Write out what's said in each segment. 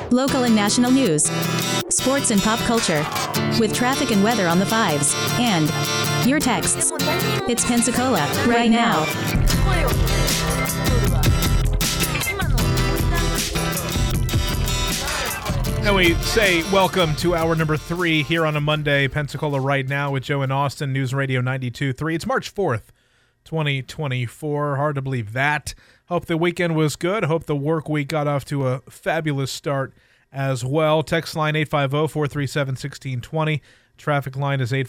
Local and national news. Sports and pop culture. With traffic and weather on the fives. And your texts. It's Pensacola, right now. And we say welcome to hour number 3 here on a Monday, Pensacola Right Now with Joe and Austin, News Radio 92.3. It's March 4th, 2024. Hard to believe that. Hope the weekend was good. Hope the work week got off to a fabulous start as well. Text line 850-437-1620. Traffic line is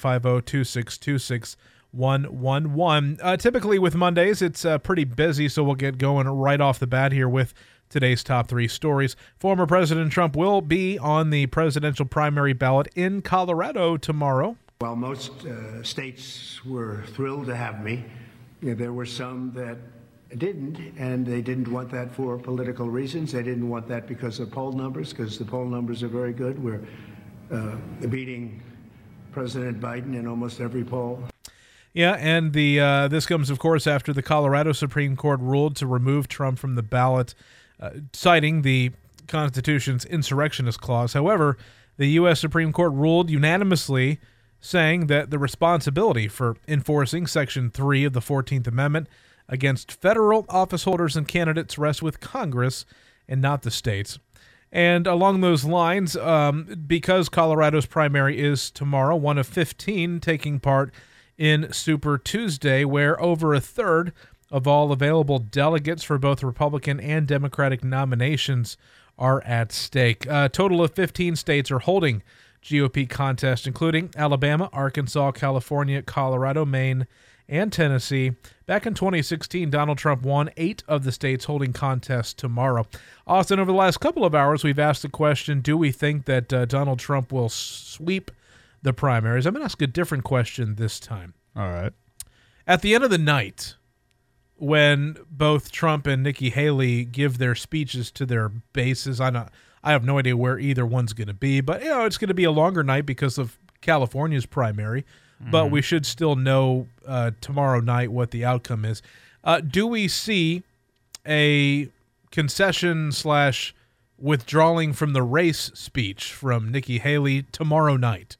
850-262-6111. Typically with Mondays, it's pretty busy, so we'll get going right off the bat here with today's top 3 stories. Former President Trump will be on the presidential primary ballot in Colorado tomorrow. While most states were thrilled to have me, there were some that didn't, and they didn't want that for political reasons. They didn't want that because of poll numbers, because the poll numbers are very good. We're beating President Biden in almost every poll. Yeah, and this comes, of course, after the Colorado Supreme Court ruled to remove Trump from the ballot, citing the Constitution's insurrectionist clause. However, the U.S. Supreme Court ruled unanimously, saying that the responsibility for enforcing Section 3 of the 14th Amendment against federal office holders and candidates rests with Congress and not the states. And along those lines, because Colorado's primary is tomorrow, one of 15 taking part in Super Tuesday, where over a third of all available delegates for both Republican and Democratic nominations are at stake. A total of 15 states are holding GOP contests, including Alabama, Arkansas, California, Colorado, Maine, and Tennessee. Back in 2016, Donald Trump won 8 of the states holding contests tomorrow. Austin, over the last couple of hours, we've asked the question, do we think that Donald Trump will sweep the primaries? I'm going to ask a different question this time. All right. At the end of the night, when both Trump and Nikki Haley give their speeches to their bases, I have no idea where either one's going to be, but it's going to be a longer night because of California's primary. But we should still know tomorrow night what the outcome is. Do we see a concession / withdrawing from the race speech from Nikki Haley tomorrow night?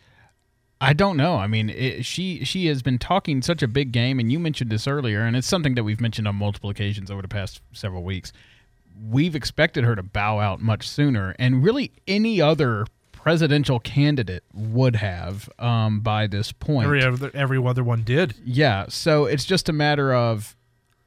I don't know. I mean, she has been talking such a big game, and you mentioned this earlier, and it's something that we've mentioned on multiple occasions over the past several weeks. We've expected her to bow out much sooner, and really any other presidential candidate would have by this point. Every other one did. Yeah, so it's just a matter of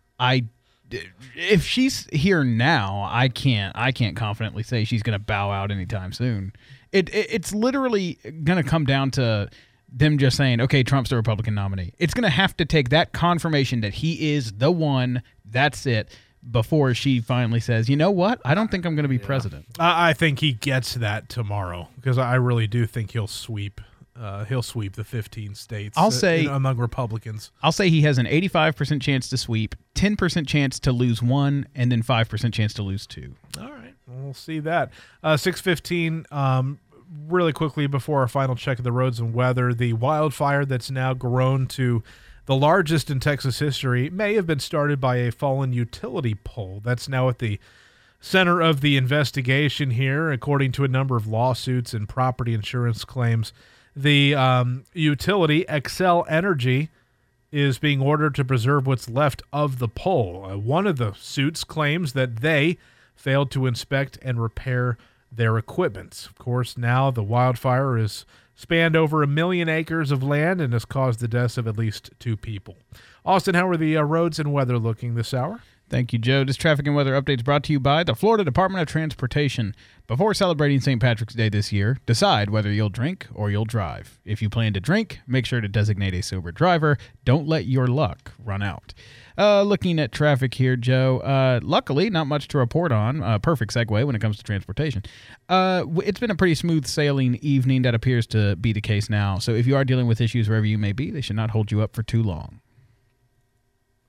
if she's here now, I can't confidently say she's going to bow out anytime soon. It's literally going to come down to them just saying, okay, Trump's the Republican nominee. It's going to have to take that confirmation that he is the one, that's it, before she finally says, you know what, I don't think I'm going to be president. I think he gets that tomorrow because I really do think he'll sweep the 15 states among Republicans. I'll say he has an 85% chance to sweep, 10% chance to lose 1, and then 5% chance to lose 2. All right. We'll see that. 6:15, really quickly before our final check of the roads and weather, the wildfire that's now grown to the largest in Texas history may have been started by a fallen utility pole. That's now at the center of the investigation here, according to a number of lawsuits and property insurance claims. The utility, Xcel Energy, is being ordered to preserve what's left of the pole. One of the suits claims that they failed to inspect and repair their equipment. Of course, now the wildfire has spanned over 1 million acres of land and has caused the deaths of at least 2 people. Austin, how are the roads and weather looking this hour? Thank you, Joe. This traffic and weather update is brought to you by the Florida Department of Transportation. Before celebrating St. Patrick's Day this year, decide whether you'll drink or you'll drive. If you plan to drink, make sure to designate a sober driver. Don't let your luck run out. Looking at traffic here, Joe, luckily not much to report on. Perfect segue when it comes to transportation. It's been a pretty smooth sailing evening. That appears to be the case now. So if you are dealing with issues wherever you may be, they should not hold you up for too long.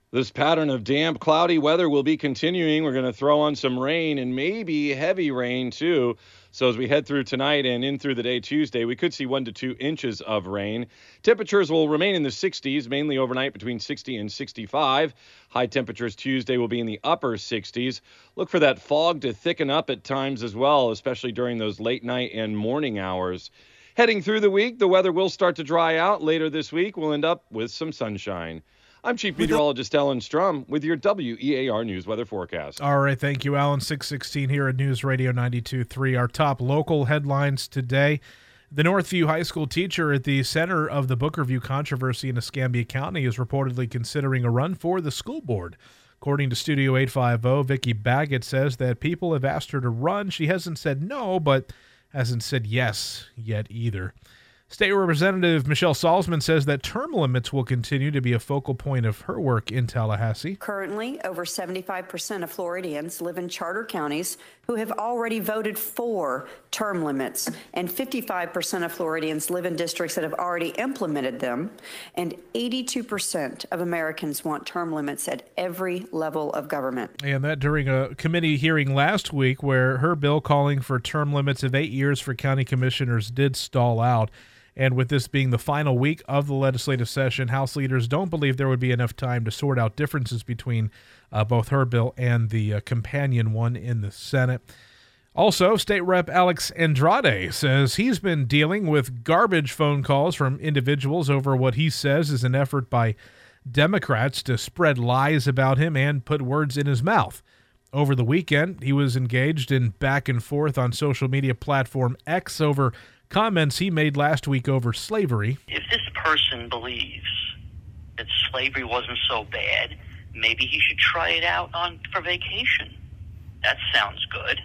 This pattern of damp, cloudy weather will be continuing. We're going to throw on some rain and maybe heavy rain too. So as we head through tonight and in through the day Tuesday, we could see 1 to 2 inches of rain. Temperatures will remain in the 60s, mainly overnight between 60 and 65. High temperatures Tuesday will be in the upper 60s. Look for that fog to thicken up at times as well, especially during those late night and morning hours. Heading through the week, the weather will start to dry out. Later this week, we'll end up with some sunshine. I'm Chief Meteorologist Alan Strum with your WEAR News Weather Forecast. All right, thank you, Alan. 6:16 here at News Radio 92.3. Our top local headlines today. The Northview High School teacher at the center of the book review controversy in Escambia County is reportedly considering a run for the school board. According to Studio 850, Vicki Baggett says that people have asked her to run. She hasn't said no, but hasn't said yes yet either. State Representative Michelle Salzman says that term limits will continue to be a focal point of her work in Tallahassee. Currently, over 75% of Floridians live in charter counties who have already voted for term limits, and 55% of Floridians live in districts that have already implemented them, and 82% of Americans want term limits at every level of government. And that during a committee hearing last week where her bill calling for term limits of 8 years for county commissioners did stall out. And with this being the final week of the legislative session, House leaders don't believe there would be enough time to sort out differences between both her bill and the companion one in the Senate. Also, State Rep Alex Andrade says he's been dealing with garbage phone calls from individuals over what he says is an effort by Democrats to spread lies about him and put words in his mouth. Over the weekend, he was engaged in back and forth on social media platform X over comments he made last week over slavery. If this person believes that slavery wasn't so bad, maybe he should try it out for vacation. That sounds good.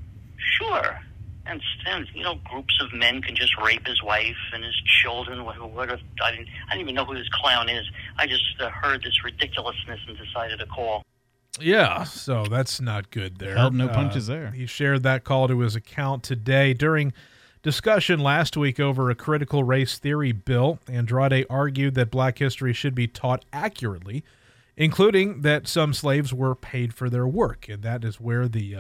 Sure. And groups of men can just rape his wife and his children. I didn't even know who this clown is. I just heard this ridiculousness and decided to call. Yeah, so that's not good there. Held no punches there. He shared that call to his account today. During discussion last week over a critical race theory bill, Andrade argued that black history should be taught accurately, including that some slaves were paid for their work. And that is where the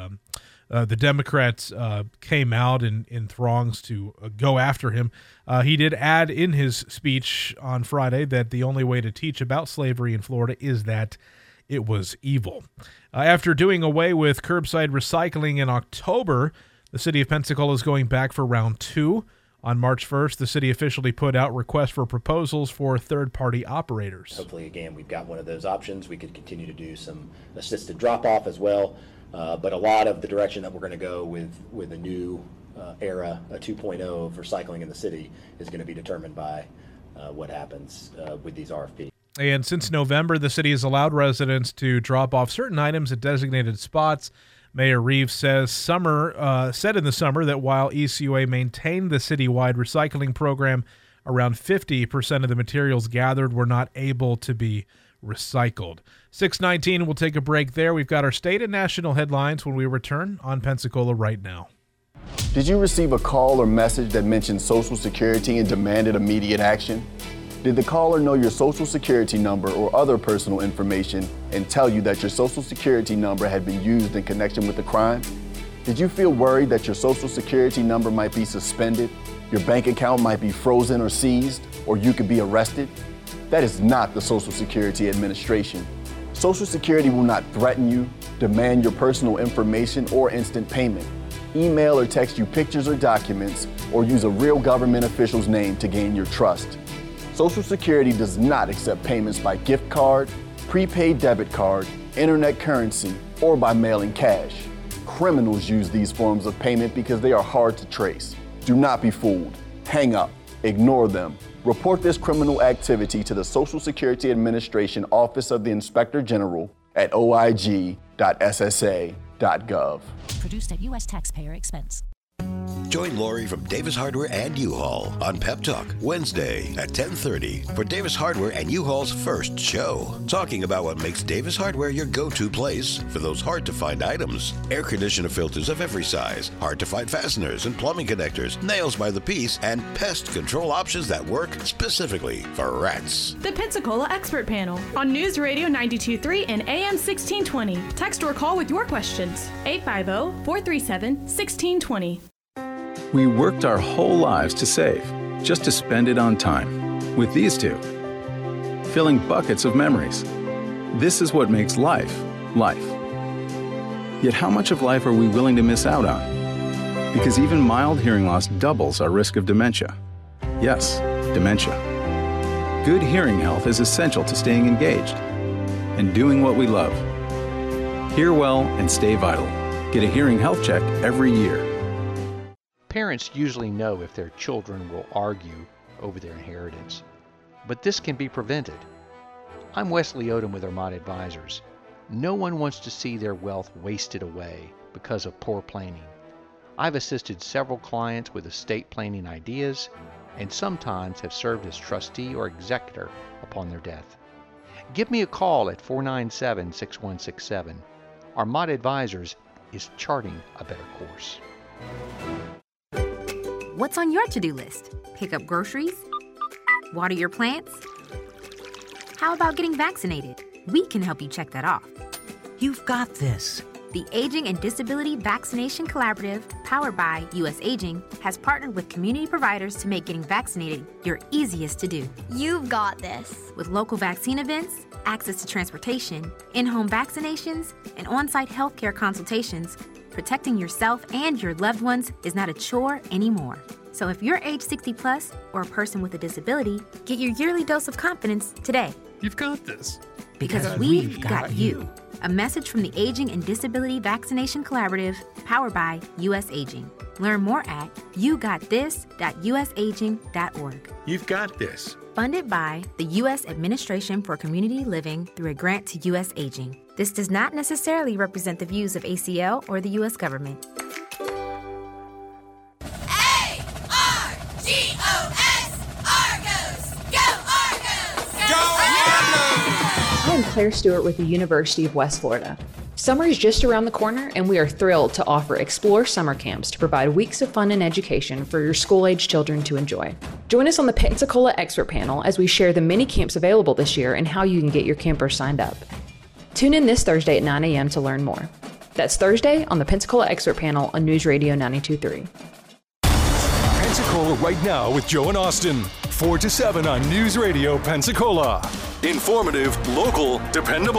Democrats came out in throngs to go after him. He did add in his speech on Friday that the only way to teach about slavery in Florida is that it was evil. After doing away with curbside recycling in October, the city of Pensacola is going back for round 2. On March 1st, the city officially put out requests for proposals for third-party operators. Hopefully, again, we've got one of those options. We could continue to do some assisted drop-off as well. But a lot of the direction that we're going to go with a new era, a 2.0 of recycling in the city, is going to be determined by what happens with these RFPs. And since November, the city has allowed residents to drop off certain items at designated spots. Mayor Reeves said in the summer that while ECUA maintained the citywide recycling program, around 50% of the materials gathered were not able to be recycled. 6:19, we'll take a break there. We've got our state and national headlines when we return on Pensacola Right Now. Did you receive a call or message that mentioned Social Security and demanded immediate action? Did the caller know your Social Security number or other personal information and tell you that your Social Security number had been used in connection with the crime? Did you feel worried that your Social Security number might be suspended, your bank account might be frozen or seized, or you could be arrested? That is not the Social Security Administration. Social Security will not threaten you, demand your personal information, or instant payment, email or text you pictures or documents, or use a real government official's name to gain your trust. Social Security does not accept payments by gift card, prepaid debit card, internet currency, or by mailing cash. Criminals use these forms of payment because they are hard to trace. Do not be fooled. Hang up. Ignore them. Report this criminal activity to the Social Security Administration Office of the Inspector General at oig.ssa.gov. Produced at U.S. taxpayer expense. Join Lori from Davis Hardware and U-Haul on Pep Talk Wednesday at 10:30 for Davis Hardware and U-Haul's first show. Talking about what makes Davis Hardware your go-to place for those hard-to-find items. Air conditioner filters of every size, hard-to-find fasteners and plumbing connectors, nails by the piece, and pest control options that work specifically for rats. The Pensacola Expert Panel on News Radio 92.3 and AM 1620. Text or call with your questions. 850-437-1620. We worked our whole lives to save, just to spend it on time. With these two, filling buckets of memories. This is what makes life, life. Yet how much of life are we willing to miss out on? Because even mild hearing loss doubles our risk of dementia. Yes, dementia. Good hearing health is essential to staying engaged and doing what we love. Hear well and stay vital. Get a hearing health check every year. Parents usually know if their children will argue over their inheritance, but this can be prevented. I'm Wesley Odom with Armad Advisors. No one wants to see their wealth wasted away because of poor planning. I've assisted several clients with estate planning ideas and sometimes have served as trustee or executor upon their death. Give me a call at 497-6167. Armad Advisors is charting a better course. What's on your to-do list? Pick up groceries? Water your plants? How about getting vaccinated? We can help you check that off. You've got this. The Aging and Disability Vaccination Collaborative, powered by U.S. Aging, has partnered with community providers to make getting vaccinated your easiest to do. You've got this. With local vaccine events, access to transportation, in-home vaccinations, and on-site healthcare consultations, protecting yourself and your loved ones is not a chore anymore. So if you're age 60 plus or a person with a disability, get your yearly dose of confidence today. You've got this. Because we've got you. A message from the Aging and Disability Vaccination Collaborative, powered by U.S. Aging. Learn more at yougottthis.usaging.org. You've got this. Funded by the U.S. Administration for Community Living through a grant to U.S. Aging. This does not necessarily represent the views of ACL or the U.S. government. I'm Claire Stewart with the University of West Florida. Summer is just around the corner, and we are thrilled to offer Explore Summer Camps to provide weeks of fun and education for your school-age children to enjoy. Join us on the Pensacola Expert Panel as we share the many camps available this year and how you can get your campers signed up. Tune in this Thursday at 9 a.m. to learn more. That's Thursday on the Pensacola Expert Panel on News Radio 92.3. Pensacola right now with Joe and Austin. 4 to 7 on News Radio Pensacola. Informative, local, dependable.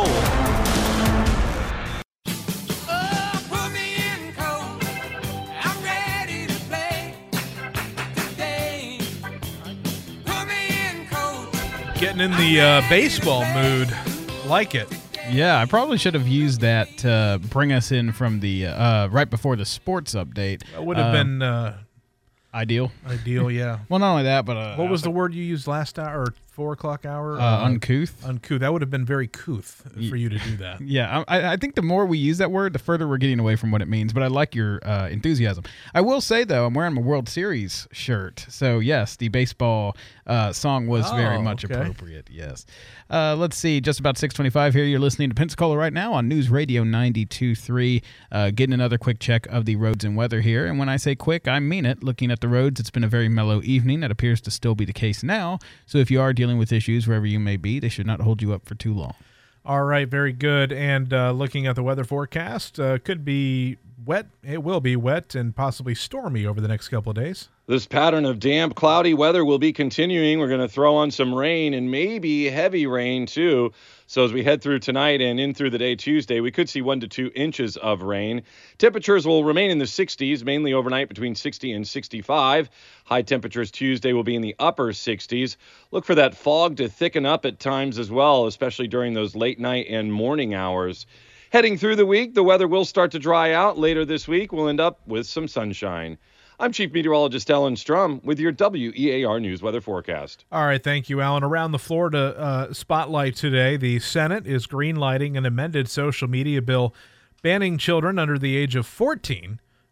Getting in the baseball mood. Like it. Yeah, I probably should have used that to bring us in from the right before the sports update. That would have been ideal. Ideal, yeah. Well, not only that, but what was the word you used last hour or 4 o'clock hour? Uncouth. Uncouth. That would have been very couth for you to do that. Yeah, I think the more we use that word, the further we're getting away from what it means. But I like your enthusiasm. I will say though, I'm wearing my World Series shirt, so yes, the baseball song was very much appropriate. Yes. Let's see, just about 6:25 here. You're listening to Pensacola right now on News Radio 92.3. Getting another quick check of the roads and weather here. And when I say quick, I mean it. Looking at the roads, it's been a very mellow evening. That appears to still be the case now. So if you are dealing with issues wherever you may be, they should not hold you up for too long. All right, very good. And looking at the weather forecast, could be wet. It will be wet and possibly stormy over the next couple of days. This pattern of damp, cloudy weather will be continuing. We're going to throw on some rain and maybe heavy rain too. So as we head through tonight and in through the day Tuesday, we could see 1 to 2 inches of rain. Temperatures will remain in the 60s, mainly overnight between 60 and 65. High temperatures Tuesday will be in the upper 60s. Look for that fog to thicken up at times as well, especially during those late night and morning hours. Heading through the week, the weather will start to dry out. Later this week, we'll end up with some sunshine. I'm Chief Meteorologist Alan Strum with your WEAR News Weather Forecast. All right, thank you, Alan. Around the Florida spotlight today, the Senate is greenlighting an amended social media bill banning children under the age of 14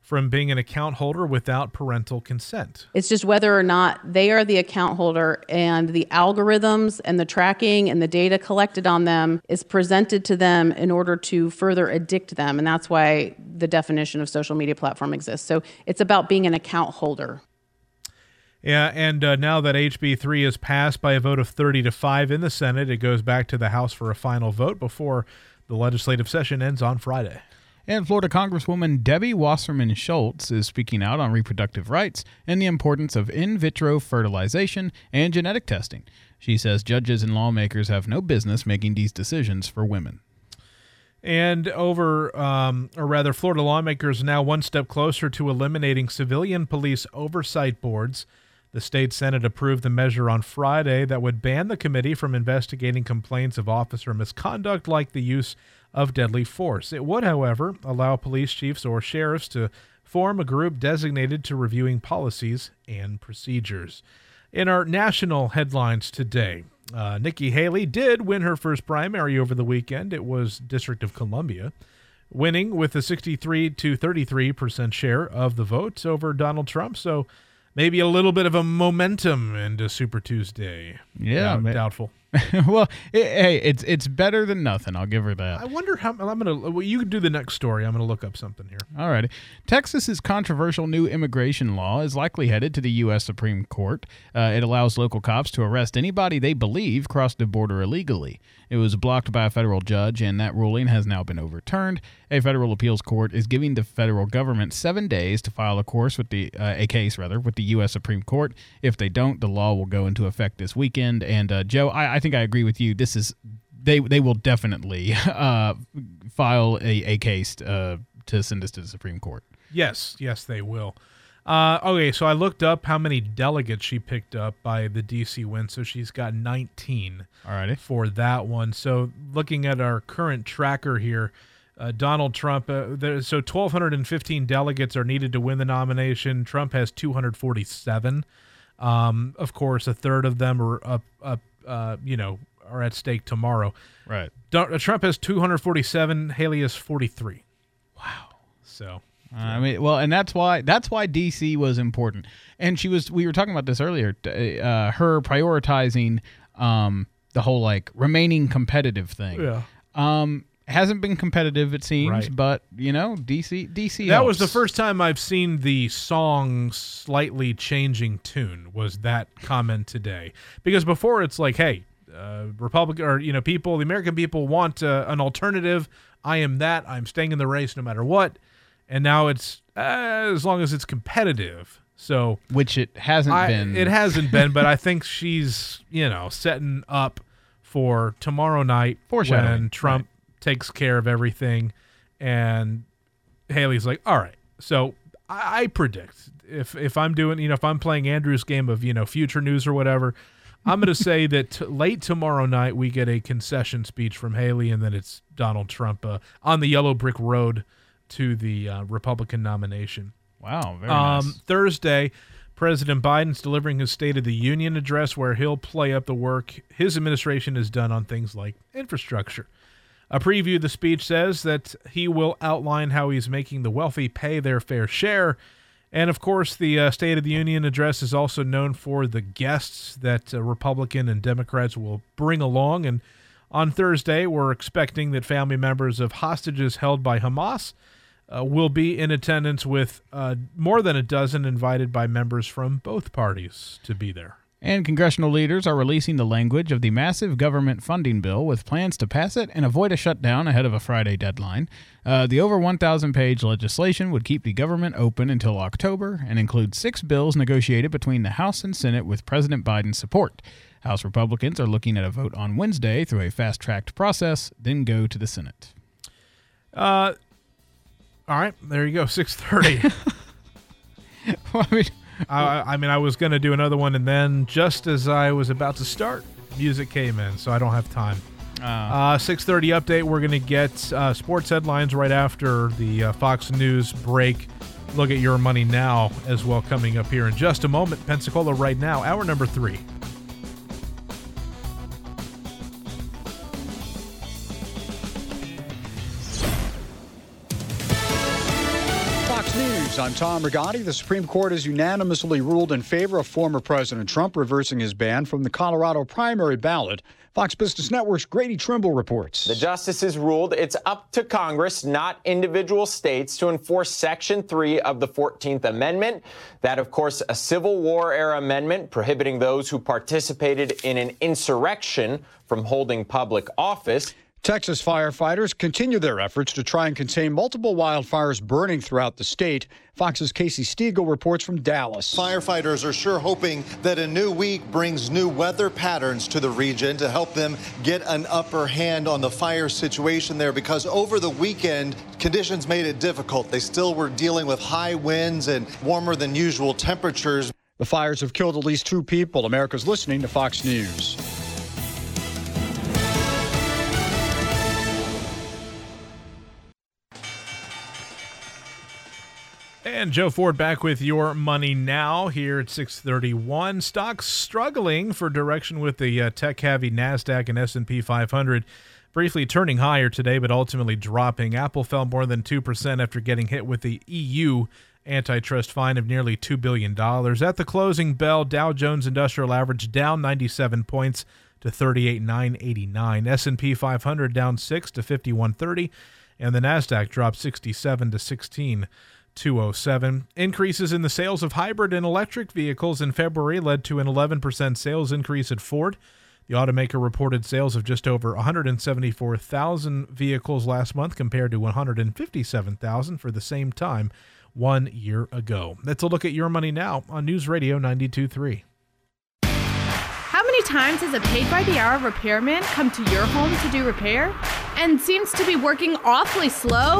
from being an account holder without parental consent. It's just whether or not they are the account holder and the algorithms and the tracking and the data collected on them is presented to them in order to further addict them. And that's why the definition of social media platform exists. So it's about being an account holder. Yeah, and now that HB 3 is passed by a vote of 30-5 in the Senate, it goes back to the House for a final vote before the legislative session ends on Friday. And Florida Congresswoman Debbie Wasserman Schultz is speaking out on reproductive rights and the importance of in vitro fertilization and genetic testing. She says judges and lawmakers have no business making these decisions for women. And Florida lawmakers are now one step closer to eliminating civilian police oversight boards. The state Senate approved the measure on Friday that would ban the committee from investigating complaints of officer misconduct like the use of deadly force. It would, however, allow police chiefs or sheriffs to form a group designated to reviewing policies and procedures. In our national headlines today, Nikki Haley did win her first primary over the weekend. It was District of Columbia, winning with a 63-33% share of the votes over Donald Trump. So maybe a little bit of a momentum into Super Tuesday. Yeah, doubtful. Well, it's better than nothing. I'll give her that. I wonder how you can do the next story. I'm gonna look up something here. All right. Texas's controversial new immigration law is likely headed to the U.S. Supreme Court. It allows local cops to arrest anybody they believe crossed the border illegally. It was blocked by a federal judge, and that ruling has now been overturned. A federal appeals court is giving the federal government 7 days to file a case with the U.S. Supreme Court. If they don't, the law will go into effect this weekend. And Joe, I think I agree with you. This is they will definitely file a case to send this to the Supreme Court. Yes, they will. Okay, so I looked up how many delegates she picked up by the D.C. win. So she's got 19 for that one. So looking at our current tracker here, Donald Trump, so 1,215 delegates are needed to win the nomination. Trump has 247. Of course, a third of them are are at stake tomorrow. Right. Trump has 247. Haley has 43. Wow. So. And that's why DC was important. And we were talking about this earlier, her prioritizing the whole remaining competitive thing. Yeah. Hasn't been competitive, it seems, right. But DC That helps. was the first time I've seen the song slightly changing tune, was that comment today. Because before it's like, hey, Republican or the American people want an alternative. I am that. I'm staying in the race no matter what. And now it's as long as it's competitive. So which it hasn't been. It hasn't been, but I think she's setting up for tomorrow night when Trump takes care of everything, and Haley's like, all right. So I predict if I'm doing if I'm playing Andrew's game of future news or whatever, I'm going to say that late tomorrow night we get a concession speech from Haley, and then it's Donald Trump on the yellow brick road to the Republican nomination. Wow, very nice. Thursday, President Biden's delivering his State of the Union address, where he'll play up the work his administration has done on things like infrastructure. A preview of the speech says that he will outline how he's making the wealthy pay their fair share. And, of course, the State of the Union address is also known for the guests that Republican and Democrats will bring along. And on Thursday, we're expecting that family members of hostages held by Hamas will be in attendance, with more than a dozen invited by members from both parties to be there. And congressional leaders are releasing the language of the massive government funding bill with plans to pass it and avoid a shutdown ahead of a Friday deadline. The over 1,000-page legislation would keep the government open until October and includes 6 bills negotiated between the House and Senate with President Biden's support. House Republicans are looking at a vote on Wednesday through a fast-tracked process, then go to the Senate. All right, there you go, 6:30. Well, I was going to do another one, and then just as I was about to start, music came in, so I don't have time. 6:30 update. We're going to get sports headlines right after the Fox News break. Look at your money now as well, coming up here in just a moment. Pensacola right now, hour number 3. Fox News, I'm Tom Rigotti. The Supreme Court has unanimously ruled in favor of former President Trump, reversing his ban from the Colorado primary ballot. Fox Business Network's Grady Trimble reports. The justices ruled it's up to Congress, not individual states, to enforce Section 3 of the 14th Amendment. That, of course, a Civil War-era amendment prohibiting those who participated in an insurrection from holding public office. Texas firefighters continue their efforts to try and contain multiple wildfires burning throughout the state. Fox's Casey Stiegel reports from Dallas. Firefighters are sure hoping that a new week brings new weather patterns to the region to help them get an upper hand on the fire situation there, because over the weekend, conditions made it difficult. They still were dealing with high winds and warmer than usual temperatures. The fires have killed at least 2 people. America's listening to Fox News. And Joe Ford back with your money now here at 6:31. Stocks struggling for direction with the tech-heavy NASDAQ and S&P 500 briefly turning higher today, but ultimately dropping. Apple fell more than 2% after getting hit with the EU antitrust fine of nearly $2 billion. At the closing bell, Dow Jones Industrial Average down 97 points to 38,989. S&P 500 down 6 to 5130, and the NASDAQ dropped 67 to 16,207. Increases in the sales of hybrid and electric vehicles in February led to an 11% sales increase at Ford. The automaker reported sales of just over 174,000 vehicles last month compared to 157,000 for the same time 1 year ago. That's a look at your money now on News Radio 92.3. How many times has a paid-by-the-hour repairman come to your home to do repair and seems to be working awfully slow?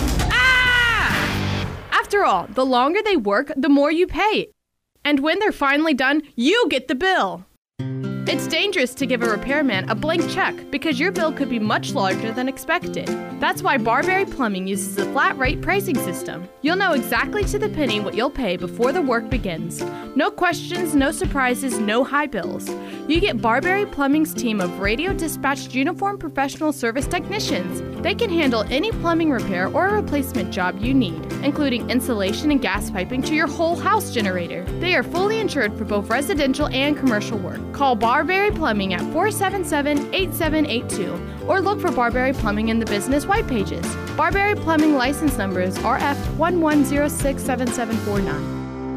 After all, the longer they work, the more you pay. And when they're finally done, you get the bill. It's dangerous to give a repairman a blank check because your bill could be much larger than expected. That's why Barberry Plumbing uses a flat rate pricing system. You'll know exactly to the penny what you'll pay before the work begins. No questions, no surprises, no high bills. You get Barberry Plumbing's team of radio dispatched uniformed professional service technicians. They can handle any plumbing repair or replacement job you need, including insulation and gas piping to your whole house generator. They are fully insured for both residential and commercial work. Call Barberry Plumbing at 477-8782 or look for Barberry Plumbing in the business white pages. Barberry Plumbing license number is RF11067749.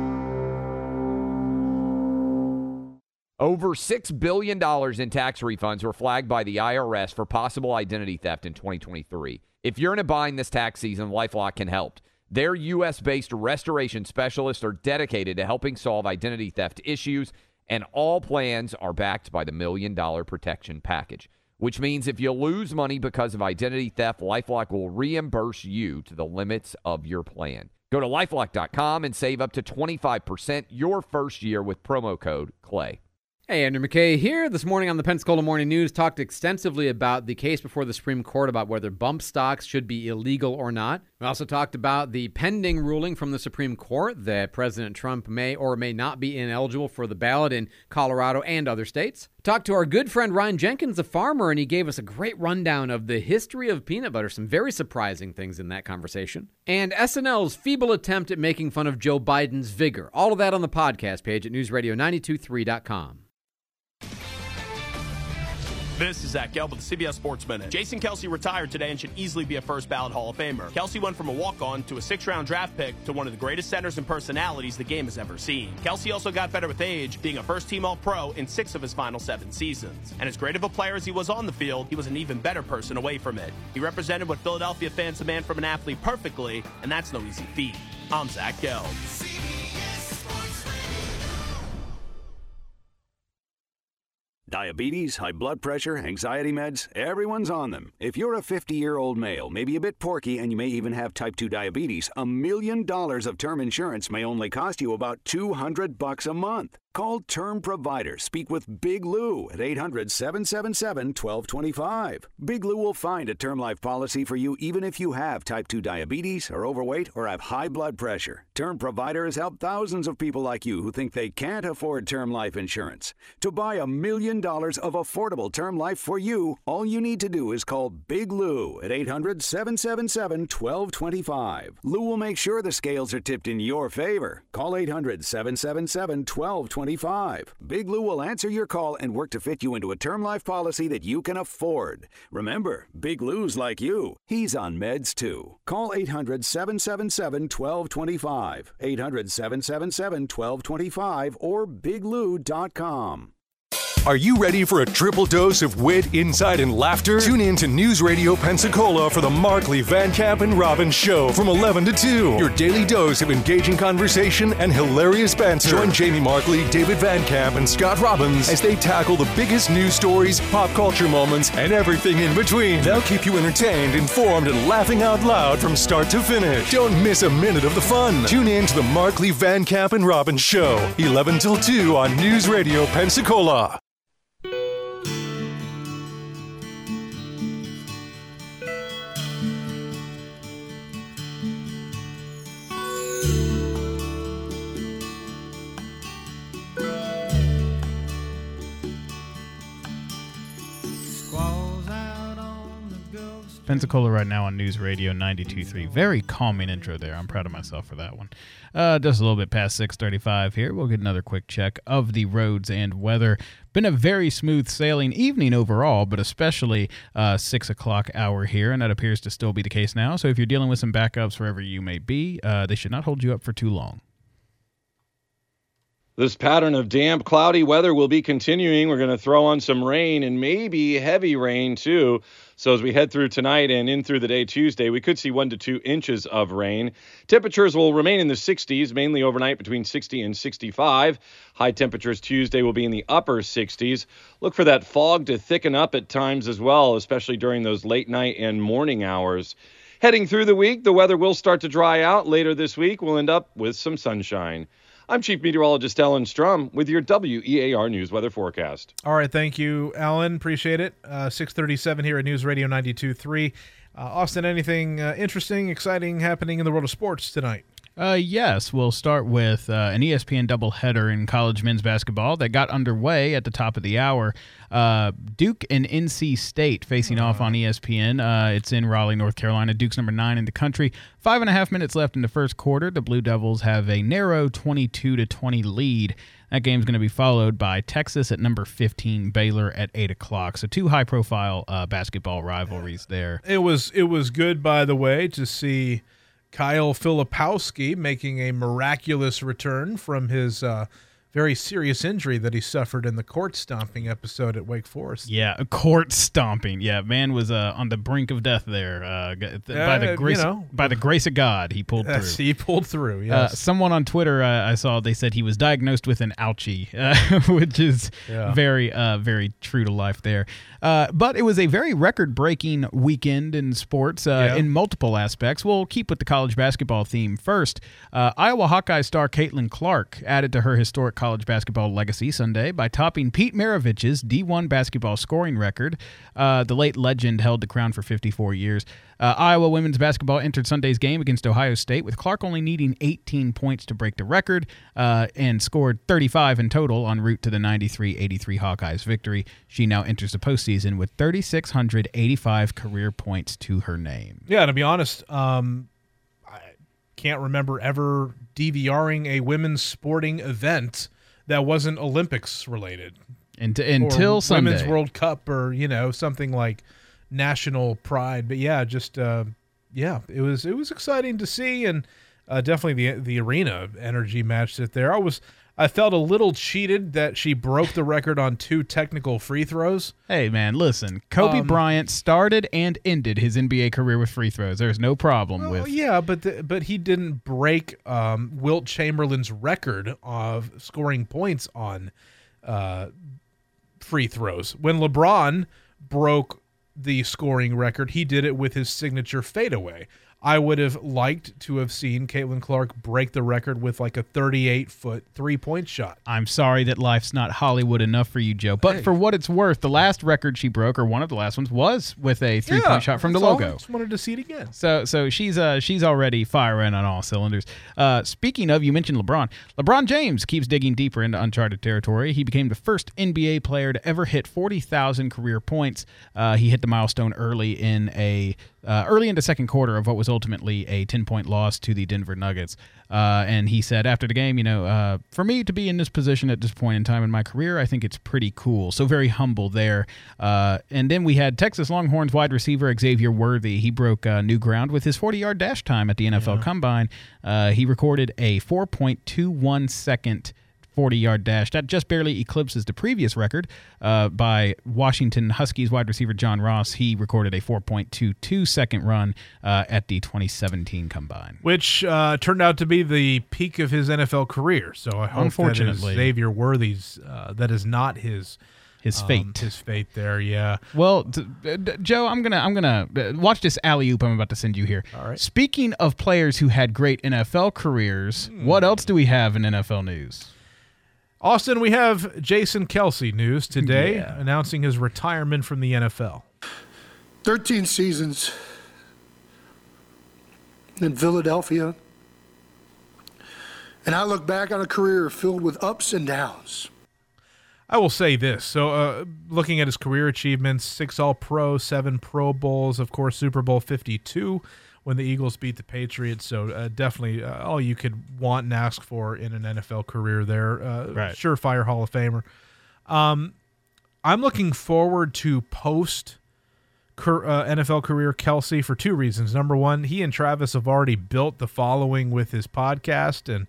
Over $6 billion in tax refunds were flagged by the IRS for possible identity theft in 2023. If you're in a bind this tax season, LifeLock can help. Their U.S.-based restoration specialists are dedicated to helping solve identity theft issues, and all plans are backed by the $1 Million Protection Package, which means if you lose money because of identity theft, LifeLock will reimburse you to the limits of your plan. Go to LifeLock.com and save up to 25% your first year with promo code CLAY. Hey, Andrew McKay here. This morning on the Pensacola Morning News, talked extensively about the case before the Supreme Court about whether bump stocks should be illegal or not. We also talked about the pending ruling from the Supreme Court that President Trump may or may not be ineligible for the ballot in Colorado and other states. Talked to our good friend Ryan Jenkins, a farmer, and he gave us a great rundown of the history of peanut butter. Some very surprising things in that conversation. And SNL's feeble attempt at making fun of Joe Biden's vigor. All of that on the podcast page at newsradio923.com. This is Zach Gelb with the CBS Sports Minute. Jason Kelce retired today and should easily be a first-ballot Hall of Famer. Kelce went from a walk-on to a 6th-round draft pick to one of the greatest centers and personalities the game has ever seen. Kelce also got better with age, being a first-team All-Pro in 6 of his final 7 seasons. And as great of a player as he was on the field, he was an even better person away from it. He represented what Philadelphia fans demand from an athlete perfectly, and that's no easy feat. I'm Zach Gelb. Diabetes, high blood pressure, anxiety meds, everyone's on them. If you're a 50-year-old male, maybe a bit porky, and you may even have type 2 diabetes, $1 million of term insurance may only cost you about $200 a month. Call Term Provider. Speak with Big Lou at 800-777-1225. Big Lou will find a term life policy for you even if you have type 2 diabetes, are overweight, or have high blood pressure. Term Provider has helped thousands of people like you who think they can't afford term life insurance. To buy $1 million of affordable term life for you, all you need to do is call Big Lou at 800-777-1225. Lou will make sure the scales are tipped in your favor. Call 800-777-1225. Big Lou will answer your call and work to fit you into a term life policy that you can afford. Remember, Big Lou's like you. He's on meds too. Call 800-777-1225. 800-777-1225 or biglou.com. Are you ready for a triple dose of wit, insight, and laughter? Tune in to News Radio Pensacola for the Markley, Van Camp, and Robbins Show from 11 to 2. Your daily dose of engaging conversation and hilarious banter. Join Jamie Markley, David Van Camp, and Scott Robbins as they tackle the biggest news stories, pop culture moments, and everything in between. They'll keep you entertained, informed, and laughing out loud from start to finish. Don't miss a minute of the fun. Tune in to the Markley, Van Camp, and Robbins Show, 11 till 2 on News Radio Pensacola. Pensacola right now on News Radio 92.3. Very calming intro there. I'm proud of myself for that one. Just a little bit past 6:35 here. We'll get another quick check of the roads and weather. Been a very smooth sailing evening overall, but especially 6 o'clock hour here, and that appears to still be the case now. So if you're dealing with some backups wherever you may be, they should not hold you up for too long. This pattern of damp, cloudy weather will be continuing. We're going to throw on some rain and maybe heavy rain too. So as we head through tonight and in through the day Tuesday, we could see 1 to 2 inches of rain. Temperatures will remain in the 60s, mainly overnight between 60 and 65. High temperatures Tuesday will be in the upper 60s. Look for that fog to thicken up at times as well, especially during those late night and morning hours. Heading through the week, the weather will start to dry out. Later this week, we'll end up with some sunshine. I'm Chief Meteorologist Alan Strum with your WEAR News Weather Forecast. All right, thank you, Alan. Appreciate it. 6:37 here at News Radio 92.3. Austin, anything interesting, exciting happening in the world of sports tonight? Yes, we'll start with an ESPN doubleheader in college men's basketball that got underway at the top of the hour. Duke and NC State facing off on ESPN. It's in Raleigh, North Carolina. Duke's number 9 in the country. 5.5 minutes left in the first quarter. The Blue Devils have a narrow 22-20 lead. That game's going to be followed by Texas at number 15, Baylor at 8 o'clock. So 2 high-profile basketball rivalries there. It was good, by the way, to see Kyle Filipowski making a miraculous return from his very serious injury that he suffered in the court stomping episode at Wake Forest. Yeah, a court stomping. Yeah, man was on the brink of death there. By the grace of God, he pulled through. He pulled through, yes. Someone on Twitter I saw, they said he was diagnosed with an ouchie, which is very true to life there. But it was a very record-breaking weekend in sports in multiple aspects. We'll keep with the college basketball theme first. Iowa Hawkeye star Caitlin Clark added to her historic college basketball legacy Sunday by topping Pete Maravich's D1 basketball scoring record. The late legend held the crown for 54 years. Iowa women's basketball entered Sunday's game against Ohio State, with Clark only needing 18 points to break the record and scored 35 in total en route to the 93-83 Hawkeyes victory. She now enters the postseason with 3,685 career points to her name. Yeah, to be honest, I can't remember ever DVRing a women's sporting event that wasn't Olympics related. Until Sunday. Women's World Cup or, something like national pride. But yeah, just it was exciting to see, and definitely the arena energy matched it there. I felt a little cheated that she broke the record on 2 technical free throws. Hey man, listen, Kobe Bryant started and ended his NBA career with free throws. There's no problem with. Yeah, but he didn't break Wilt Chamberlain's record of scoring points on free throws. When LeBron broke the scoring record, he did it with his signature fadeaway. I would have liked to have seen Caitlin Clark break the record with like a 38-foot three-point shot. I'm sorry that life's not Hollywood enough for you, Joe. But for what it's worth, the last record she broke, or one of the last ones, was with a three-point shot from the logo. I just wanted to see it again. So she's already firing on all cylinders. Speaking of, you mentioned LeBron. LeBron James keeps digging deeper into uncharted territory. He became the first NBA player to ever hit 40,000 career points. He hit the milestone early in the second quarter of what was ultimately a 10-point loss to the Denver Nuggets. And he said after the game, for me to be in this position at this point in time in my career, I think it's pretty cool. So very humble there. And then we had Texas Longhorns wide receiver Xavier Worthy. He broke new ground with his 40-yard dash time at the NFL Combine. He recorded a 4.21 second 40-yard dash. That just barely eclipses the previous record by Washington Huskies wide receiver John Ross. He recorded a 4.22 second run at the 2017 Combine. Which turned out to be the peak of his NFL career. So I hope Unfortunately. that is Xavier Worthy's, that is not his fate. His fate there, yeah. Well, Joe, I'm gonna watch this alley-oop I'm about to send you here. All right. Speaking of players who had great NFL careers, what else do we have in NFL news? Austin, we have Jason Kelce news today announcing his retirement from the NFL. 13 seasons in Philadelphia, and I look back on a career filled with ups and downs. I will say this. So looking at his career achievements, 6 All-Pro, 7 Pro Bowls, of course, Super Bowl 52 when the Eagles beat the Patriots. So definitely all you could want and ask for in an NFL career there. Right. Surefire Hall of Famer. I'm looking forward to post NFL career Kelce for 2 reasons. Number one, he and Travis have already built the following with his podcast, and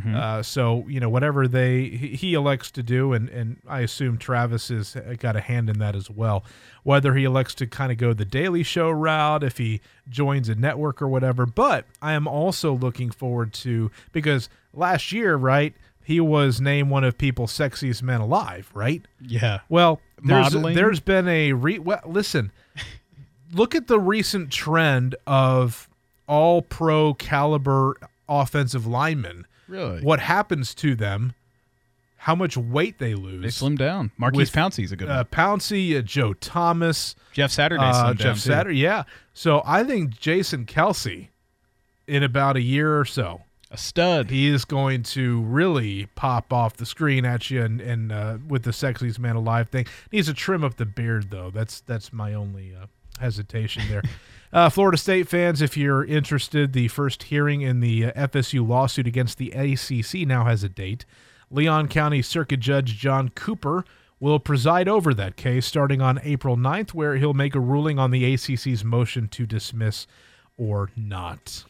so whatever he elects to do, and I assume Travis has got a hand in that as well. Whether he elects to kind of go the Daily Show route, if he joins a network or whatever. But I am also looking forward to, because last year, right, he was named one of People's Sexiest Men Alive, right? Yeah. Well, Modeling. there's been a listen. Look at the recent trend of all pro caliber offensive linemen. Really? What happens to them? How much weight they lose? They slim down. Marquise Pouncey's a good one. Pouncey, Joe Thomas, Jeff Saturday slimmed down too. Yeah. So I think Jason Kelce, in about a year or so, a stud. He is going to really pop off the screen at you, and with the Sexiest Man Alive thing. Needs to trim up the beard though. That's my only hesitation there. Florida State fans, if you're interested, the first hearing in the FSU lawsuit against the ACC now has a date. Leon County Circuit Judge John Cooper will preside over that case starting on April 9th, where he'll make a ruling on the ACC's motion to dismiss or not.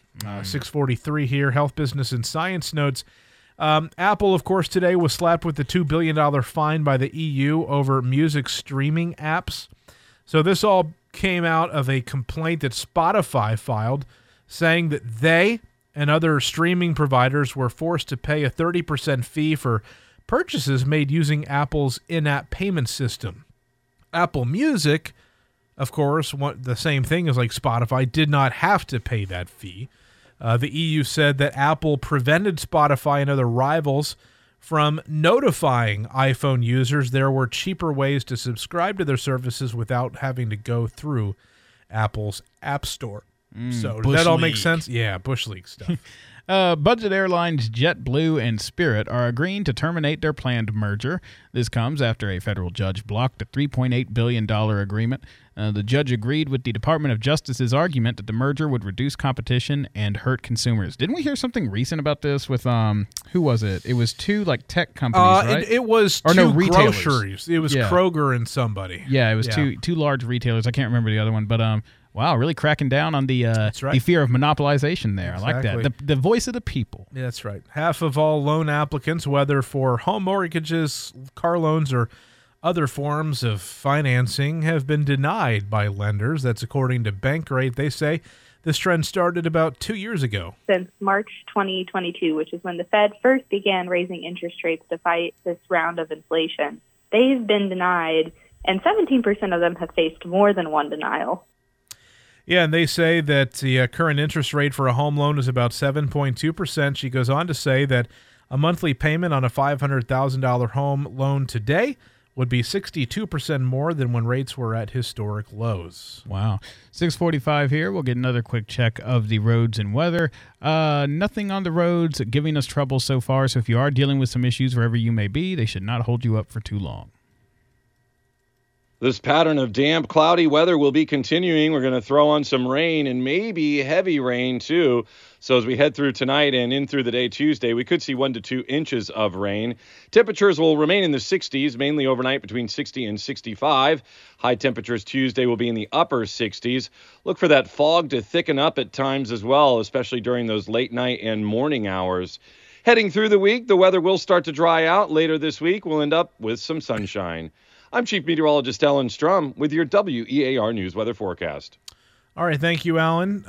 643 here, Health, Business, and Science notes. Apple, of course, today was slapped with the $2 billion fine by the EU over music streaming apps. So this all came out of a complaint that Spotify filed saying that they and other streaming providers were forced to pay a 30% fee for purchases made using Apple's in-app payment system. Apple Music, of course, the same thing as like Spotify, did not have to pay that fee. The EU said that Apple prevented Spotify and other rivals from notifying iPhone users there were cheaper ways to subscribe to their services without having to go through Apple's App Store. So does that all make sense? Yeah, Bush League stuff. Budget airlines JetBlue and Spirit are agreeing to terminate their planned merger. This comes after a federal judge blocked a $3.8 billion agreement. The judge agreed with the Department of Justice's argument that the merger would reduce competition and hurt consumers. Didn't we hear something recent about this with, who was it? It was 2 like tech companies, right? It was 2 groceries. It was Kroger and somebody. Yeah, it was two large retailers. I can't remember the other one, but wow, really cracking down on the fear of monopolization there. Exactly. I like that. The voice of the people. Yeah, that's right. Half of all loan applicants, whether for home mortgages, car loans, or other forms of financing, have been denied by lenders. That's according to Bankrate. They say this trend started about 2 years ago. Since March 2022, which is when the Fed first began raising interest rates to fight this round of inflation, they've been denied, and 17% of them have faced more than one denial. Yeah, and they say that the current interest rate for a home loan is about 7.2%. She goes on to say that a monthly payment on a $500,000 home loan today would be 62% more than when rates were at historic lows. Wow. 6:45 here. We'll get another quick check of the roads and weather. Nothing on the roads giving us trouble so far, so if you are dealing with some issues wherever you may be, they should not hold you up for too long. This pattern of damp, cloudy weather will be continuing. We're going to throw on some rain and maybe heavy rain too. So as we head through tonight and in through the day Tuesday, we could see 1 to 2 inches of rain. Temperatures will remain in the 60s, mainly overnight between 60 and 65. High temperatures Tuesday will be in the upper 60s. Look for that fog to thicken up at times as well, especially during those late night and morning hours. Heading through the week, the weather will start to dry out. Later this week, we'll end up with some sunshine. I'm Chief Meteorologist Alan Strum with your WEAR News Weather Forecast. All right, thank you, Alan.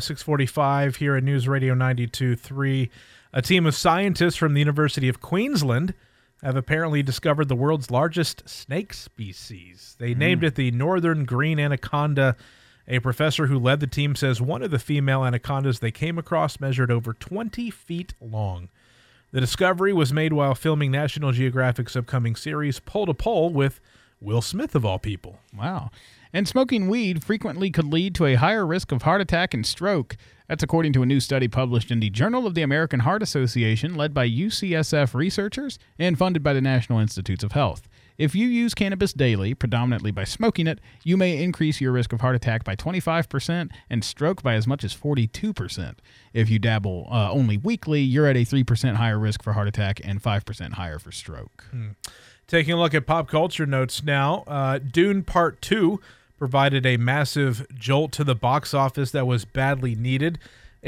6:45 here at News Radio 92.3. A team of scientists from the University of Queensland have apparently discovered the world's largest snake species. They named it the northern green anaconda. A professor who led the team says one of the female anacondas they came across measured over 20 feet long. The discovery was made while filming National Geographic's upcoming series, Pole to Pole, with Will Smith, of all people. Wow. And smoking weed frequently could lead to a higher risk of heart attack and stroke. That's according to a new study published in the Journal of the American Heart Association, led by UCSF researchers and funded by the National Institutes of Health. If you use cannabis daily, predominantly by smoking it, you may increase your risk of heart attack by 25% and stroke by as much as 42%. If you dabble only weekly, you're at a 3% higher risk for heart attack and 5% higher for stroke. Taking a look at pop culture notes now, Dune Part 2 provided a massive jolt to the box office that was badly needed.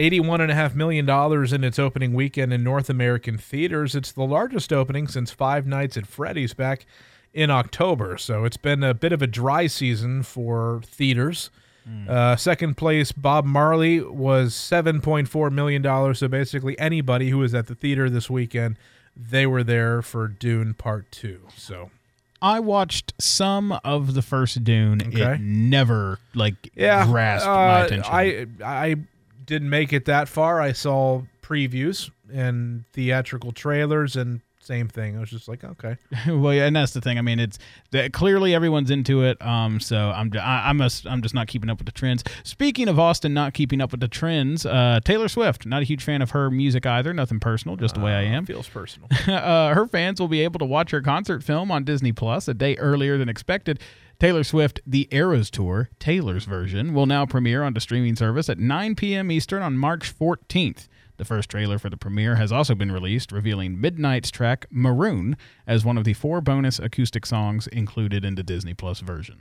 $81.5 million in its opening weekend in North American theaters. It's the largest opening since Five Nights at Freddy's back in October. So it's been a bit of a dry season for theaters. Second place, Bob Marley, was $7.4 million. So basically anybody who was at the theater this weekend, they were there for Dune Part 2. So I watched some of the first Dune. Okay. It never grasped my attention. I didn't make it that far. I saw previews and theatrical trailers, and same thing. I was just like, okay. Well, yeah, and that's the thing. I mean, it's clearly everyone's into it. So I'm just not keeping up with the trends. Speaking of Austin not keeping up with the trends, Taylor Swift, not a huge fan of her music either. Nothing personal, just the way I am. Feels personal. Her fans will be able to watch her concert film on Disney Plus a day earlier than expected. Taylor Swift, The Eras Tour, Taylor's version, will now premiere on the streaming service at 9 p.m. Eastern on March 14th. The first trailer for the premiere has also been released, revealing Midnight's track, Maroon, as one of the 4 bonus acoustic songs included in the Disney Plus version.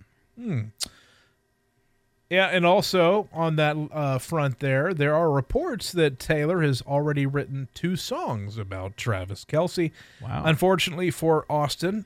Yeah, and also on that front there are reports that Taylor has already written 2 songs about Travis Kelce. Wow. Unfortunately for Austin,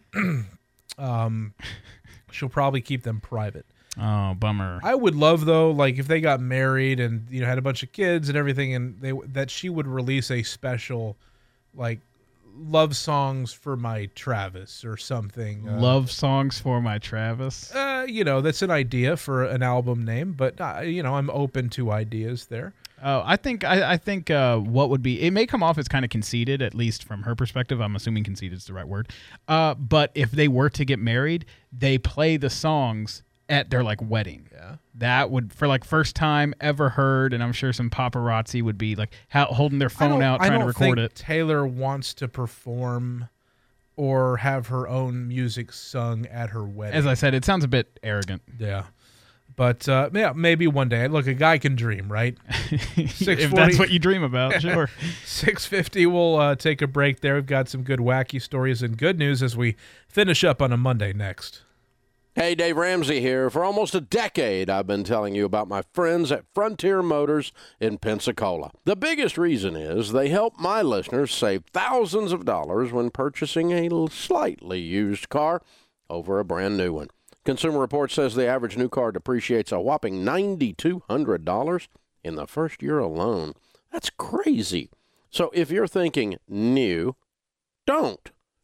she'll probably keep them private. Oh, bummer. I would love, though, like if they got married and had a bunch of kids and everything, and that she would release a special, like, love songs for my Travis or something. Love songs for my Travis. That's an idea for an album name, but I'm open to ideas there. Oh, I think what would be, it may come off as kind of conceited, at least from her perspective. I'm assuming conceited is the right word. But if they were to get married, they play the songs at their wedding. Yeah. That would, for first time ever heard, and I'm sure some paparazzi would be holding their phone out trying to record it. Taylor wants to perform or have her own music sung at her wedding. As I said, it sounds a bit arrogant. Yeah. But maybe one day. Look, a guy can dream, right? If that's what you dream about, sure. 6:50, we'll take a break there. We've got some good wacky stories and good news as we finish up on a Monday next. Hey, Dave Ramsey here. For almost a decade, I've been telling you about my friends at Frontier Motors in Pensacola. The biggest reason is they help my listeners save thousands of dollars when purchasing a slightly used car over a brand new one. Consumer Reports says the average new car depreciates a whopping $9,200 in the first year alone. That's crazy. So if you're thinking new, don't.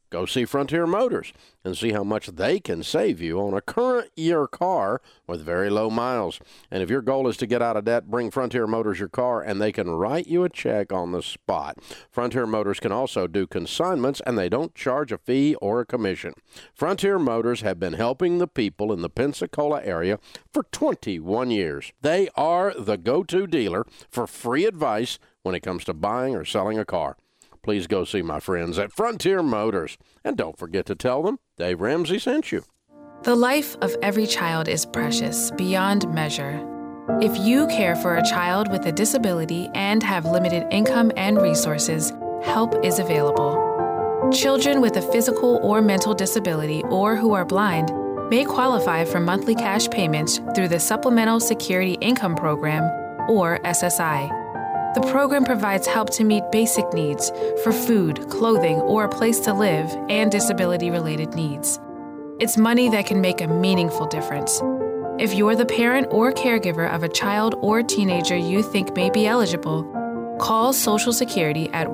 Go see Frontier Motors and see how much they can save you on a current year car with very low miles. And if your goal is to get out of debt, bring Frontier Motors your car and they can write you a check on the spot. Frontier Motors can also do consignments and they don't charge a fee or a commission. Frontier Motors have been helping the people in the Pensacola area for 21 years. They are the go-to dealer for free advice when it comes to buying or selling a car. Please go see my friends at Frontier Motors. And don't forget to tell them Dave Ramsey sent you. The life of every child is precious beyond measure. If you care for a child with a disability and have limited income and resources, help is available. Children with a physical or mental disability or who are blind may qualify for monthly cash payments through the Supplemental Security Income Program, or SSI. The program provides help to meet basic needs for food, clothing, or a place to live, and disability-related needs. It's money that can make a meaningful difference. If you're the parent or caregiver of a child or teenager you think may be eligible, call Social Security at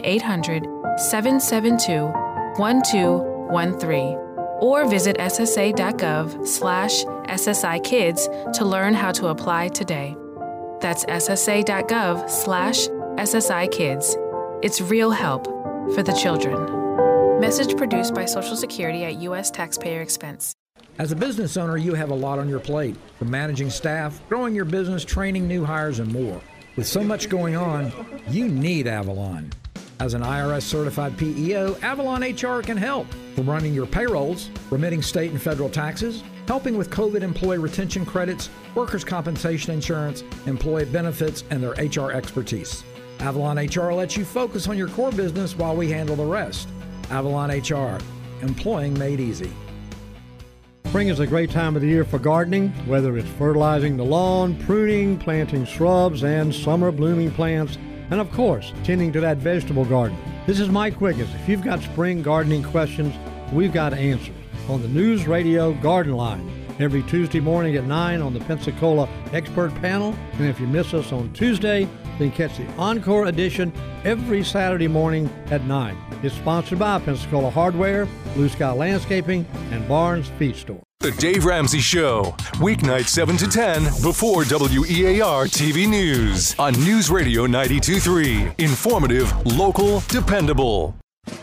1-800-772-1213 or visit ssa.gov/SSI Kids to learn how to apply today. That's ssa.gov/SSI Kids. It's real help for the children. Message produced by Social Security at U.S. taxpayer expense. As a business owner, you have a lot on your plate, from managing staff, growing your business, training new hires, and more. With so much going on, you need Avalon. As an IRS-certified PEO, Avalon HR can help. From running your payrolls, remitting state and federal taxes, helping with COVID employee retention credits, workers' compensation insurance, employee benefits, and their HR expertise. Avalon HR lets you focus on your core business while we handle the rest. Avalon HR, employing made easy. Spring is a great time of the year for gardening, whether it's fertilizing the lawn, pruning, planting shrubs and summer blooming plants, and of course, tending to that vegetable garden. This is Mike Quiggins. If you've got spring gardening questions, we've got answers on the News Radio Garden Line every Tuesday morning at 9 on the Pensacola Expert Panel. And if you miss us on Tuesday, then catch the Encore edition every Saturday morning at 9. It's sponsored by Pensacola Hardware, Blue Sky Landscaping, and Barnes Feed Store. The Dave Ramsey Show, weeknights 7 to 10 before WEAR TV News on News Radio 92.3. Informative, local, dependable.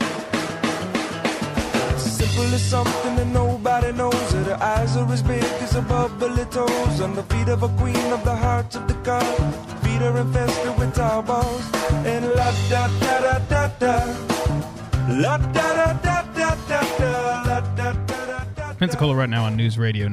Simple as something that nobody knows. Her eyes are as big as her bubbly toes. On the feet of a queen of the heart of the god. Feet are infested with tar balls. And la da da da da da. La da da da da da da. La da da da. Pensacola right now on News Radio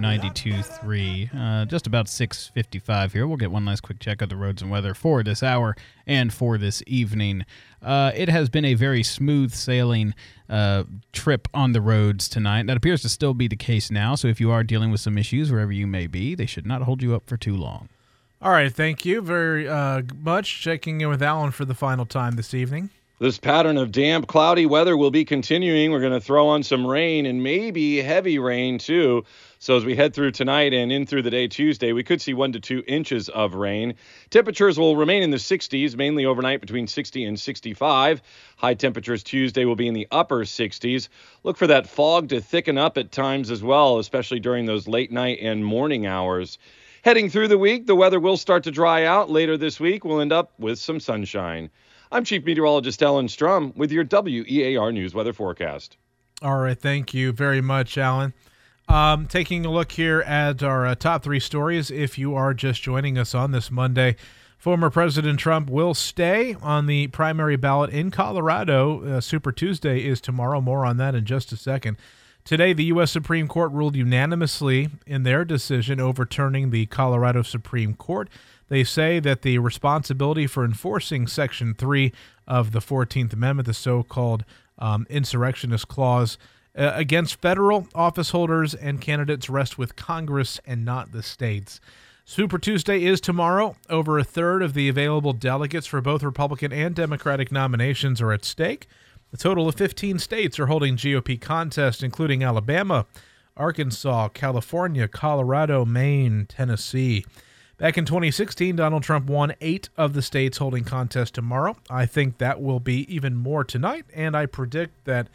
92.3. Just about 6:55 here. We'll get one last quick check of the roads and weather for this hour and for this evening. It has been a very smooth sailing trip on the roads tonight. That appears to still be the case now, so if you are dealing with some issues wherever you may be, they should not hold you up for too long. All right, thank you very much. Checking in with Alan for the final time this evening. This pattern of damp, cloudy weather will be continuing. We're going to throw on some rain and maybe heavy rain too. So as we head through tonight and in through the day Tuesday, we could see 1 to 2 inches of rain. Temperatures will remain in the 60s, mainly overnight between 60 and 65. High temperatures Tuesday will be in the upper 60s. Look for that fog to thicken up at times as well, especially during those late night and morning hours. Heading through the week, the weather will start to dry out. Later this week, we'll end up with some sunshine. I'm Chief Meteorologist Alan Strum with your WEAR News weather forecast. All right, thank you very much, Alan. Taking a look here at our top 3 stories. If you are just joining us on this Monday, former President Trump will stay on the primary ballot in Colorado. Super Tuesday is tomorrow. More on that in just a second. Today, the U.S. Supreme Court ruled unanimously in their decision overturning the Colorado Supreme Court. They say that the responsibility for enforcing Section 3 of the 14th Amendment, the so-called insurrectionist clause, against federal office holders and candidates rests with Congress and not the states. Super Tuesday is tomorrow. Over a third of the available delegates for both Republican and Democratic nominations are at stake. A total of 15 states are holding GOP contests, including Alabama, Arkansas, California, Colorado, Maine, Tennessee. Back in 2016, Donald Trump won 8 of the states holding contests tomorrow. I think that will be even more tonight, and I predict that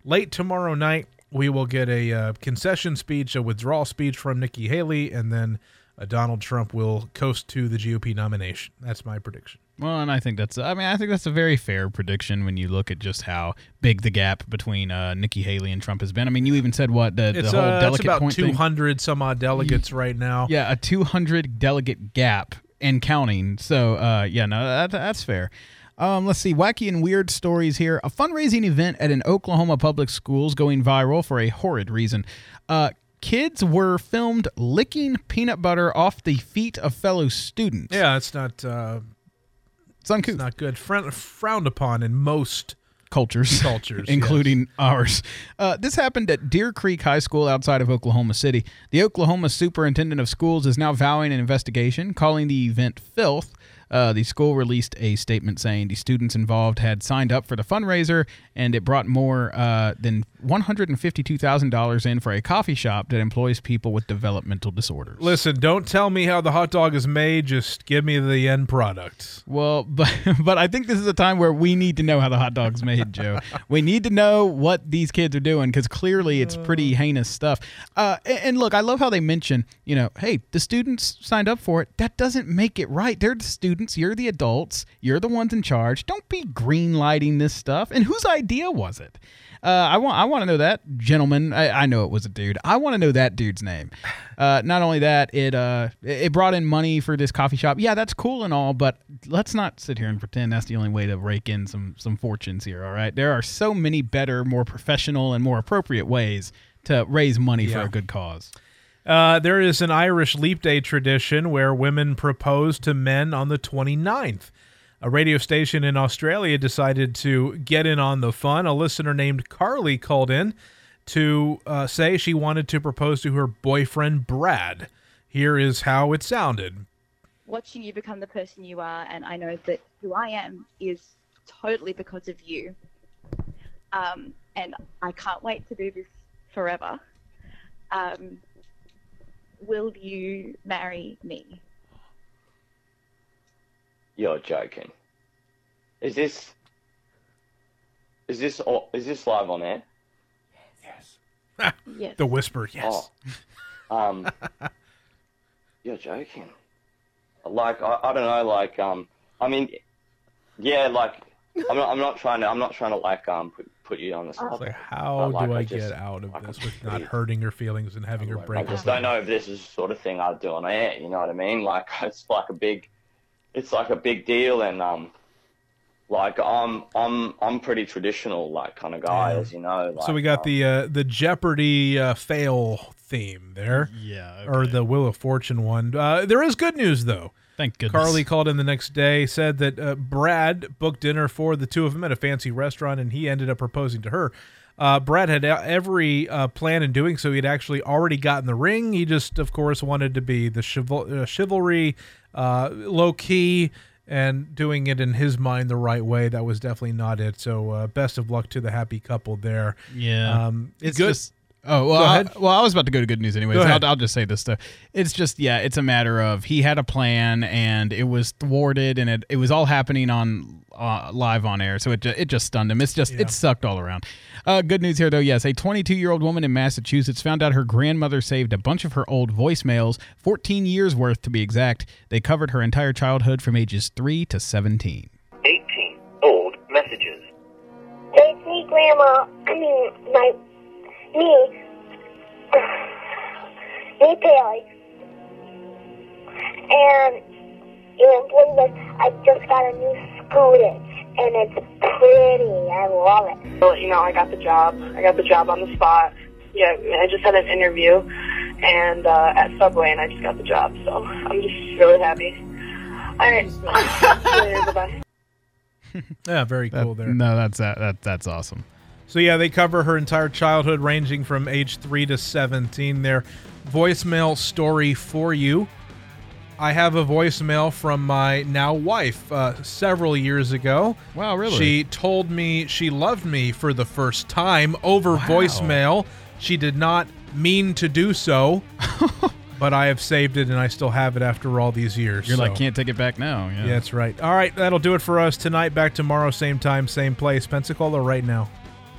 late tomorrow night, we will get a concession speech, a withdrawal speech from Nikki Haley, and then Donald Trump will coast to the GOP nomination. That's my prediction. Well, and I think that's a very fair prediction when you look at just how big the gap between Nikki Haley and Trump has been. I mean, you even said the whole delegate it's about point 200 some odd delegates right now. Yeah, a 200 delegate gap and counting. So, that's fair. Let's see. Wacky and weird stories here. A fundraising event at an Oklahoma public schools going viral for a horrid reason. Kids were filmed licking peanut butter off the feet of fellow students. Yeah, it's not. It's uncouth. It's not good. Frowned upon in most cultures, including ours. This happened at Deer Creek High School outside of Oklahoma City. The Oklahoma Superintendent of Schools is now vowing an investigation, calling the event filth. The school released a statement saying the students involved had signed up for the fundraiser, and it brought more than $152,000 in for a coffee shop that employs people with developmental disorders. Listen, don't tell me how the hot dog is made. Just give me the end product. Well, but I think this is a time where we need to know how the hot dog's made, Joe. We need to know what these kids are doing, because clearly it's pretty heinous stuff. And look, I love how they mention, hey, the students signed up for it. That doesn't make it right. They're the students. You're the adults. You're the ones in charge. Don't be green lighting this stuff. And whose idea was it? I want to know that, gentleman. I know it was a dude. I want to know that dude's name. Not only that, it brought in money for this coffee shop. Yeah, that's cool and all, but let's not sit here and pretend that's the only way to rake in some fortunes here. All right, there are so many better, more professional, and more appropriate ways to raise money for a good cause. There is an Irish Leap Day tradition where women propose to men on the 29th. A radio station in Australia decided to get in on the fun. A listener named Carly called in to say she wanted to propose to her boyfriend, Brad. Here is how it sounded. Watching you become the person you are, and I know that who I am is totally because of you. And I can't wait to do this forever. Will you marry me? You're joking. Is this live on air? Yes. Yes. The whisper, yes. Oh. You're joking. Like I don't know. Like I mean, yeah. Like I'm not trying to like put you on the spot. Like, how do I get out of this with not hurting her feelings and having her break? I just don't know if this is the sort of thing I'd do on air. You know what I mean? Like it's like a big deal, and like I'm pretty traditional like kind of guy, as you know. Like, so we got the Jeopardy fail theme there, or the Wheel of Fortune one. There is good news though. Thank goodness. Carly called in the next day, said that Brad booked dinner for the two of them at a fancy restaurant, and he ended up proposing to her. Brad had every plan in doing so. He had actually already gotten the ring. He just, of course, wanted to be the chivalry, low-key, and doing it in his mind the right way. That was definitely not it. So best of luck to the happy couple there. Yeah. It's good. Oh, well, I was about to go to good news anyways. I'll just say this stuff. It's just, it's a matter of he had a plan and it was thwarted, and it was all happening on live on air. So it just stunned him. It sucked all around. Good news here, though. Yes, a 22-year-old woman in Massachusetts found out her grandmother saved a bunch of her old voicemails, 14 years worth to be exact. They covered her entire childhood from ages 3 to 17. 18 old messages. It's me, Grandma. Me, Perry. And you won't believe it, I just got a new scooter, and it's pretty. I love it. Well, I got the job. I got the job on the spot. Yeah, I just had an interview and at Subway, and I just got the job. So I'm just really happy. All right. Bye-bye. Yeah, very cool there. No, that's awesome. So, yeah, they cover her entire childhood ranging from age 3 to 17. Their voicemail story for you. I have a voicemail from my now wife several years ago. Wow, really? She told me she loved me for the first time over voicemail. She did not mean to do so, but I have saved it, and I still have it after all these years. You're like, can't take it back now. Yeah, that's right. All right, that'll do it for us tonight. Back tomorrow, same time, same place. Pensacola right now.